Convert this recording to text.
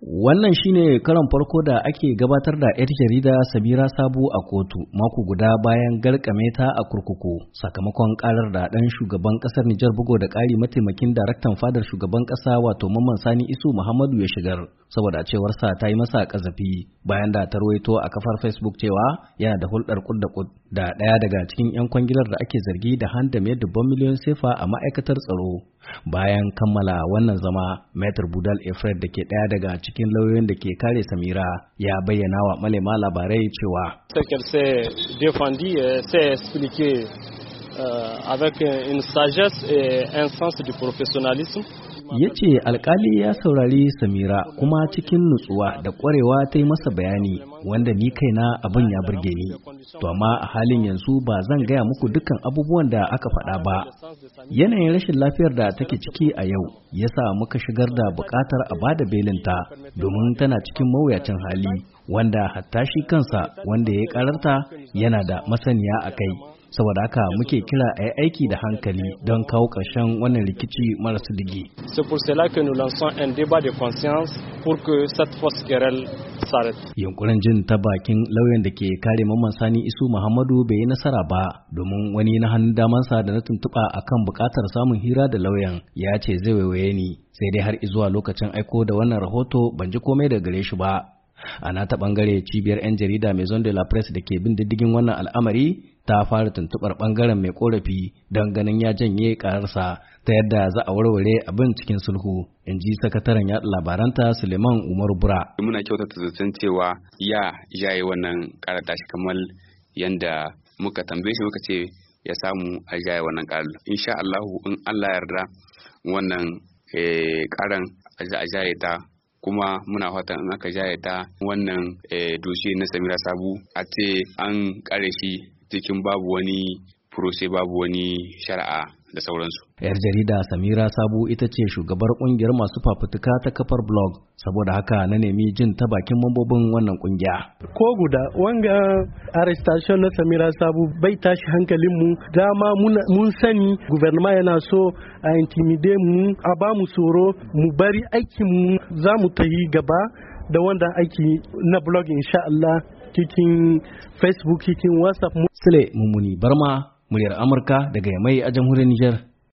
Wannan shine karon farko da ake gabatar da 'yar jarida Samira Sabu a kotu mako guda bayan garkame ta a kurkuku sakamakon karar da ɗan shugaban ƙasar Nijar bugo da ƙari mataimakin daraktan fadar shugaban ƙasa wato Mamman Sani Isu Muhammadu ya shigar saboda cewar sa ta yi masa kazafi bayan da ta rawaito a kafar Facebook cewa yana da hulɗar kud da kud da ɗaya daga cikin 'yan kwangilar da ake zargi da handame dubban miliyoyin sefa a ma'aikatar tsaro. Bayan kammala wannan zama, Maitre Budal Efred da ke ɗaya daga cikin lauyoyin da ke kare Samira ya bayyana wa malema labarai cewa avec une sagesse et un sens du professionnalisme. Ya ce alkali ya saurari Samira kuma cikin nutsuwa da kwarewa ta yi masa bayani wanda ni kaina abin ya burge ni. To amma a halin yanzu ba zan gaya muku dukkan abubuwan da aka faɗa ba. Yanayin rashin lafiyar da take ciki a yau ya sa muka shigar da buƙatar a bada belinta domin tana cikin mawuyacin hali wanda hatta shi kansa wanda ya ƙararta yana da masaniya a kai. Saboda haka muke kira a yi aiki da hankali don kawo ƙarshen wannan rikici marasu dige. Yunkurin jin ta bakin lauyan da ke kare Mamman Sani Isu Muhammadu bai yi nasara ba domin wani na hannun damansa da na tuntuɓa akan buƙatar samun hira da lauyan ya ce zai waiwaye ni sai dai har izuwa lokacin aiko da wannan rahoto ban ji komai da gare shi ba. A nata bangare cibiyar 'yan jarida Maison de la Presse da ke bin diddigin wannan al'amari ta fara tuntuɓar bangaren mai korafi don ganin ya janye ƙararsa ta yadda za a warware abin cikin sulhu, in ji sakataren yaɗa labaranta Suleiman Umar Bura. Muna kyautata zaton cewa ya jaye wannan ƙarar tashi kamar yanda muka tambaye shi muka ce ya samu a jaye wannan ƙarar. Insha Allahu in Allah yarda wannan ƙaran a jaye ta, kuma muna fatan in aka jaye ta wannan doshe na Samira Sabu a ce an kare shi cikin babu wani process, babu wani shari'a da sauransu. Yar jarida Samira Sabu ita ce shugabar kungiyar masu fafutuka ta kafar blog, saboda haka na nemi jin ta bakin mambobin wannan kungiya. Ko guda wanga arrestation na Samira Sabu bai tashi hankalin mu, dama mun sani gouvernement yana so a intimide mu, a ba mu tsoro, mu bari aikin mu, za mu tayi gaba da wanda aiki na blog insha Allah, cikin Facebook, cikin WhatsApp. Sule Mummuni Barma, muryar Amurka daga Yamai a jamhuriyar Nijar.